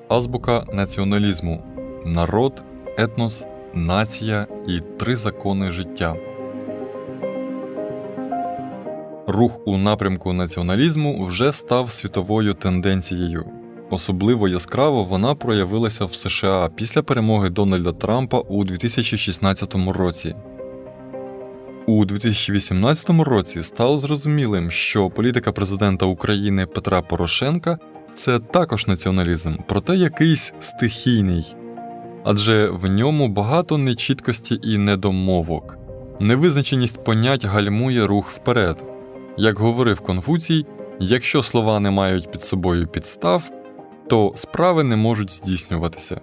Азбука націоналізму. Народ, етнос, нація і 3 закони життя. Рух у напрямку націоналізму вже став світовою тенденцією. Особливо яскраво вона проявилася в США після перемоги Дональда Трампа у 2016 році. У 2018 році стало зрозумілим, що політика президента України Петра Порошенка – це також націоналізм, проте якийсь стихійний. Адже в ньому багато нечіткості і недомовок. Невизначеність понять гальмує рух вперед. Як говорив Конфуцій, якщо слова не мають під собою підстав, то справи не можуть здійснюватися.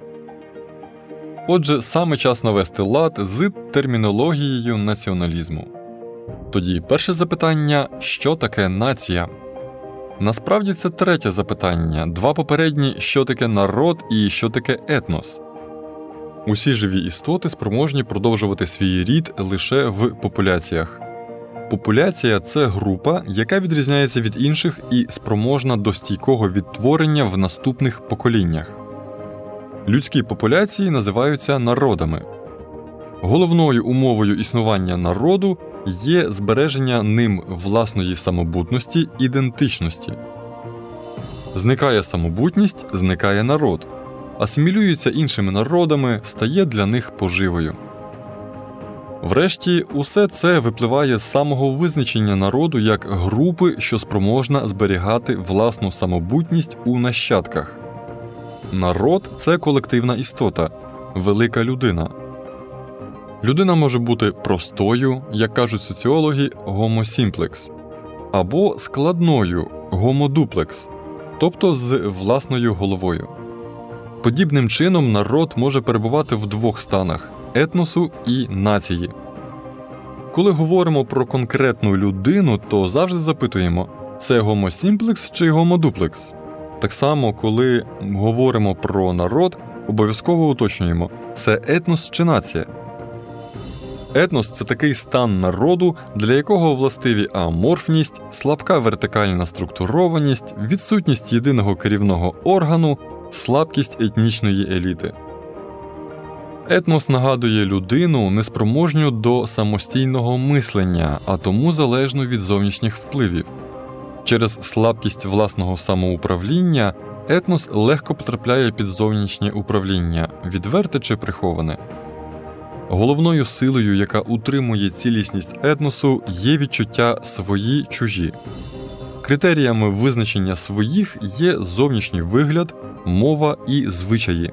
Отже, саме час навести лад з термінологією націоналізму. Тоді перше запитання – що таке нація? Насправді це третє запитання, 2 попередні – що таке народ і що таке етнос. Усі живі істоти спроможні продовжувати свій рід лише в популяціях. Популяція – це група, яка відрізняється від інших і спроможна до стійкого відтворення в наступних поколіннях. Людські популяції називаються народами. Головною умовою існування народу є збереження ним власної самобутності, ідентичності. Зникає самобутність – зникає народ. Асимілюється іншими народами, стає для них поживою. Врешті, усе це випливає з самого визначення народу як групи, що спроможна зберігати власну самобутність у нащадках. Народ – це колективна істота, велика людина. Людина може бути простою, як кажуть соціологи, homo simplex, або складною, homo duplex, тобто з власною головою. Подібним чином народ може перебувати в 2 станах – етносу і нації. Коли говоримо про конкретну людину, то завжди запитуємо – це homo simplex чи homo duplex? Так само, коли говоримо про народ, обов'язково уточнюємо – це етнос чи нація? Етнос – це такий стан народу, для якого властиві аморфність, слабка вертикальна структурованість, відсутність єдиного керівного органу, слабкість етнічної еліти. Етнос нагадує людину, неспроможню до самостійного мислення, а тому залежну від зовнішніх впливів. Через слабкість власного самоуправління етнос легко потрапляє під зовнішнє управління, відверте чи приховане. Головною силою, яка утримує цілісність етносу, є відчуття свої-чужі. Критеріями визначення своїх є зовнішній вигляд, мова і звичаї.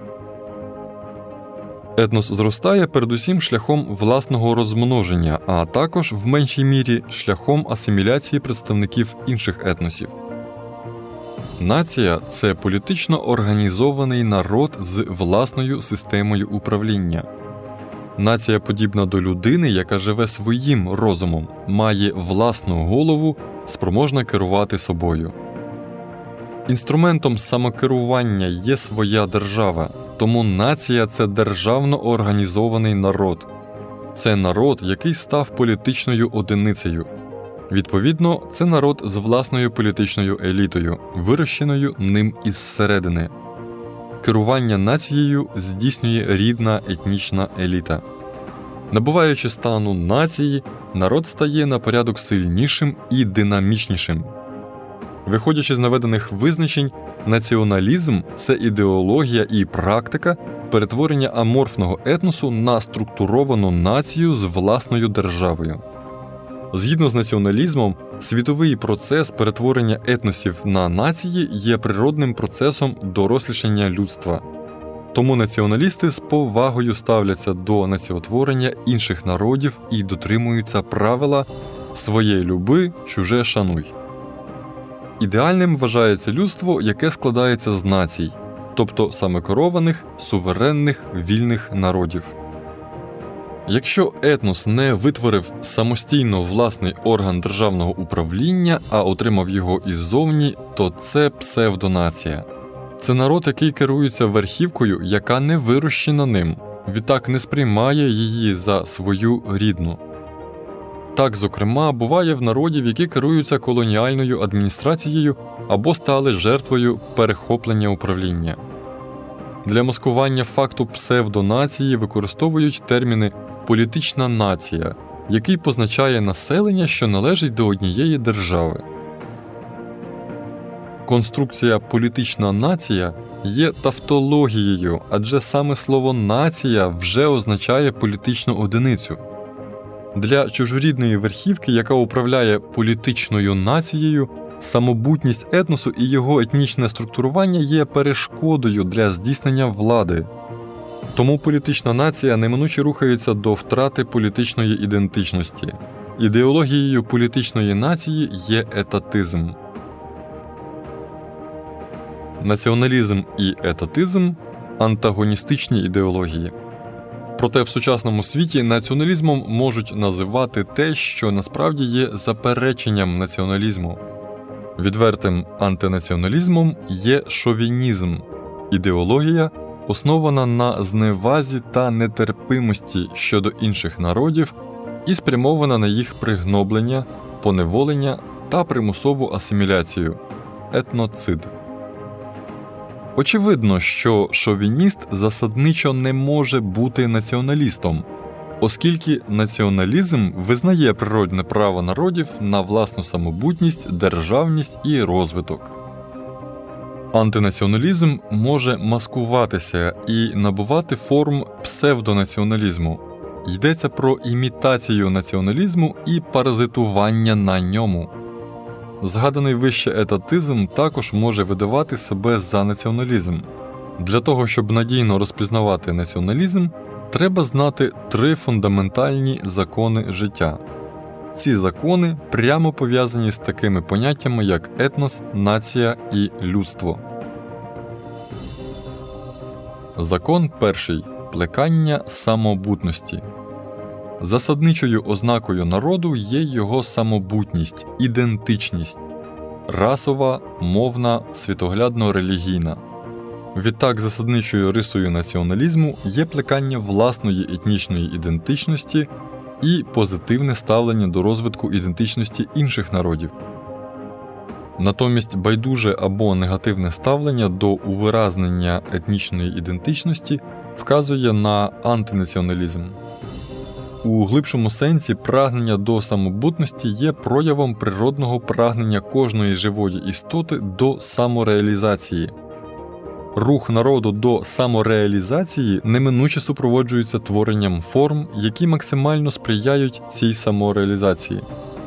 Етнос зростає передусім шляхом власного розмноження, а також в меншій мірі шляхом асиміляції представників інших етносів. Нація – це політично організований народ з власною системою управління. Нація подібна до людини, яка живе своїм розумом, має власну голову, спроможна керувати собою. Інструментом самокерування є своя держава, тому нація – це державно організований народ. Це народ, який став політичною одиницею. Відповідно, це народ з власною політичною елітою, вирощеною ним із середини. Керування нацією здійснює рідна етнічна еліта. Набуваючи стану нації, народ стає на порядок сильнішим і динамічнішим. Виходячи з наведених визначень, націоналізм – це ідеологія і практика перетворення аморфного етносу на структуровану націю з власною державою. Згідно з націоналізмом, світовий процес перетворення етносів на нації є природним процесом дорослішання людства. Тому націоналісти з повагою ставляться до націотворення інших народів і дотримуються правила «своє люби, чуже шануй». Ідеальним вважається людство, яке складається з націй, тобто самокерованих, суверенних, вільних народів. Якщо етнос не витворив самостійно власний орган державного управління, а отримав його іззовні, то це псевдонація. Це народ, який керується верхівкою, яка не вирощена ним, відтак не сприймає її за свою рідну. Так, зокрема, буває в народів, які керуються колоніальною адміністрацією або стали жертвою перехоплення управління. Для маскування факту псевдонації використовують терміни «політична нація», який позначає населення, що належить до однієї держави. Конструкція «політична нація» є тавтологією, адже саме слово «нація» вже означає політичну одиницю. Для чужорідної верхівки, яка управляє політичною нацією, самобутність етносу і його етнічне структурування є перешкодою для здійснення влади. Тому політична нація неминуче рухається до втрати політичної ідентичності. Ідеологією політичної нації є етатизм. Націоналізм і етатизм – антагоністичні ідеології. Проте в сучасному світі націоналізмом можуть називати те, що насправді є запереченням націоналізму. Відвертим антинаціоналізмом є шовінізм – ідеологія, основана на зневазі та нетерпимості щодо інших народів і спрямована на їх пригноблення, поневолення та примусову асиміляцію – етноцид. Очевидно, що шовініст засадничо не може бути націоналістом, оскільки націоналізм визнає природне право народів на власну самобутність, державність і розвиток. Антинаціоналізм може маскуватися і набувати форм псевдонаціоналізму. Йдеться про імітацію націоналізму і паразитування на ньому. Згаданий вище етатизм також може видавати себе за націоналізм. Для того, щоб надійно розпізнавати націоналізм, треба знати 3 фундаментальні закони життя. Ці закони прямо пов'язані з такими поняттями, як етнос, нація і людство. Закон перший – плекання самобутності. Засадничою ознакою народу є його самобутність, ідентичність – расова, мовна, світоглядно-релігійна. Відтак, засадничою рисою націоналізму є плекання власної етнічної ідентичності і позитивне ставлення до розвитку ідентичності інших народів. Натомість байдуже або негативне ставлення до увиразнення етнічної ідентичності вказує на антинаціоналізм. У глибшому сенсі прагнення до самобутності є проявом природного прагнення кожної живої істоти до самореалізації. Рух народу до самореалізації неминуче супроводжується творенням форм, які максимально сприяють цій самореалізації.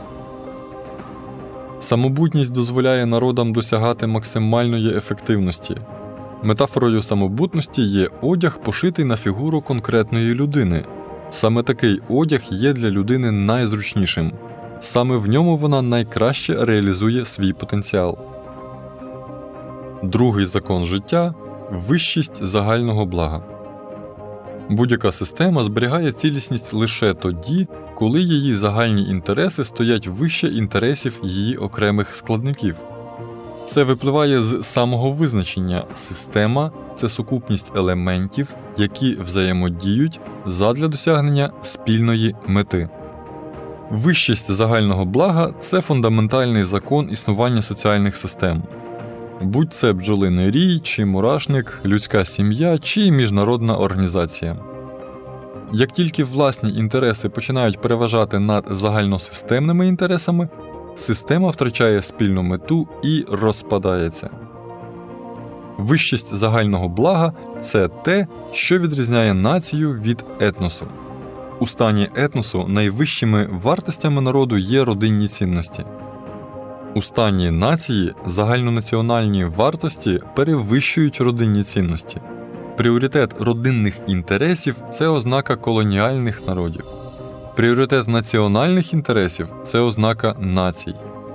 Самобутність дозволяє народам досягати максимальної ефективності. Метафорою самобутності є одяг, пошитий на фігуру конкретної людини. Саме такий одяг є для людини найзручнішим. Саме в ньому вона найкраще реалізує свій потенціал. Другий закон життя – вищість загального блага. Будь-яка система зберігає цілісність лише тоді, коли її загальні інтереси стоять вище інтересів її окремих складників. Це випливає з самого визначення – система – це сукупність елементів, які взаємодіють задля досягнення спільної мети. Вищість загального блага – це фундаментальний закон існування соціальних систем. Будь це бджолиний рій, чи мурашник, людська сім'я, чи міжнародна організація. Як тільки власні інтереси починають переважати над загальносистемними інтересами, система втрачає спільну мету і розпадається. Вищість загального блага – це те, що відрізняє націю від етносу. У стані етносу найвищими вартостями народу є родинні цінності. У стані нації загальнонаціональні вартості перевищують родинні цінності. Пріоритет родинних інтересів – це ознака колоніальних народів. Пріоритет національних інтересів – це ознака націй.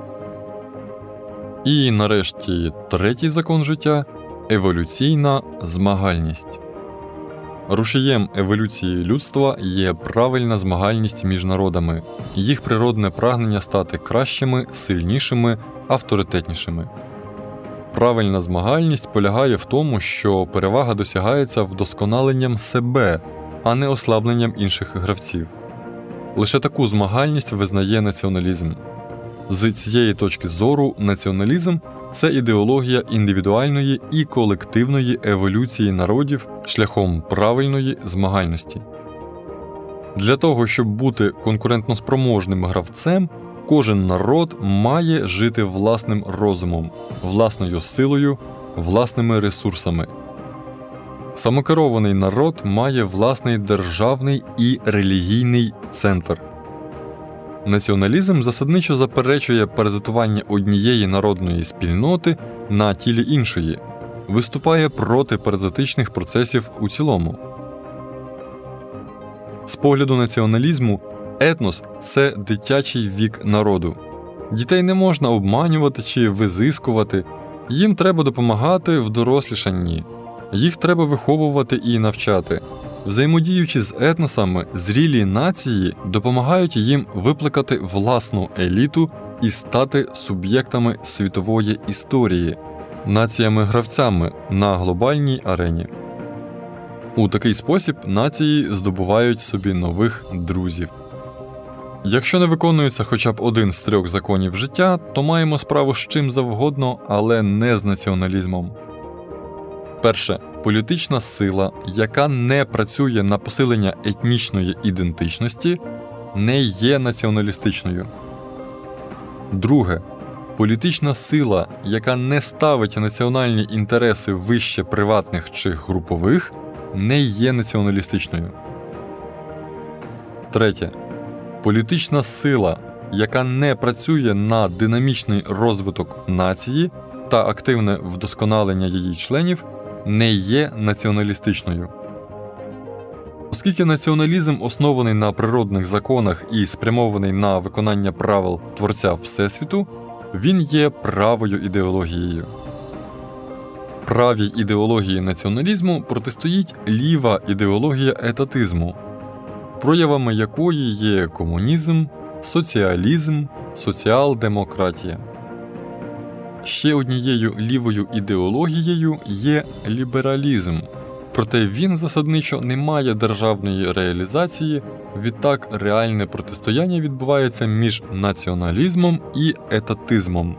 І нарешті третій закон життя – еволюційна змагальність. Рушієм еволюції людства є правильна змагальність між народами, їх природне прагнення стати кращими, сильнішими, авторитетнішими. Правильна змагальність полягає в тому, що перевага досягається вдосконаленням себе, а не ослабленням інших гравців. Лише таку змагальність визнає націоналізм. З цієї точки зору націоналізм це ідеологія індивідуальної і колективної еволюції народів шляхом правильної змагальності. Для того, щоб бути конкурентноспроможним гравцем, кожен народ має жити власним розумом, власною силою, власними ресурсами. Самокерований народ має власний державний і релігійний центр. Націоналізм засадничо заперечує паразитування однієї народної спільноти на тілі іншої, виступає проти паразитичних процесів у цілому. З погляду націоналізму, етнос – це дитячий вік народу. Дітей не можна обманювати чи визискувати, їм треба допомагати в дорослішанні, їх треба виховувати і навчати. Взаємодіючи з етносами, зрілі нації допомагають їм викликати власну еліту і стати суб'єктами світової історії, націями-гравцями на глобальній арені. У такий спосіб нації здобувають собі нових друзів. Якщо не виконується хоча б один з 3 законів життя, то маємо справу з чим завгодно, але не з націоналізмом. Перше. Політична сила, яка не працює на посилення етнічної ідентичності, не є націоналістичною. Друге. Політична сила, яка не ставить національні інтереси вище приватних чи групових, не є націоналістичною. Третє. Політична сила, яка не працює на динамічний розвиток нації та активне вдосконалення її членів, не є націоналістичною. Оскільки націоналізм оснований на природних законах і спрямований на виконання правил Творця Всесвіту, він є правою ідеологією. Правій ідеології націоналізму протистоїть ліва ідеологія етатизму, проявами якої є комунізм, соціалізм, соціал-демократія. Ще однією лівою ідеологією є лібералізм, проте він засадничо не має державної реалізації, відтак реальне протистояння відбувається між націоналізмом і етатизмом.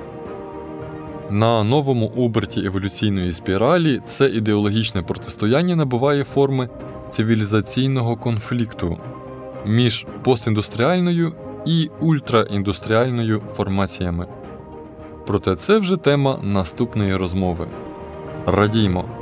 На новому оберті еволюційної спіралі це ідеологічне протистояння набуває форми цивілізаційного конфлікту між постіндустріальною і ультраіндустріальною формаціями. Проте це вже тема наступної розмови. Радіймо!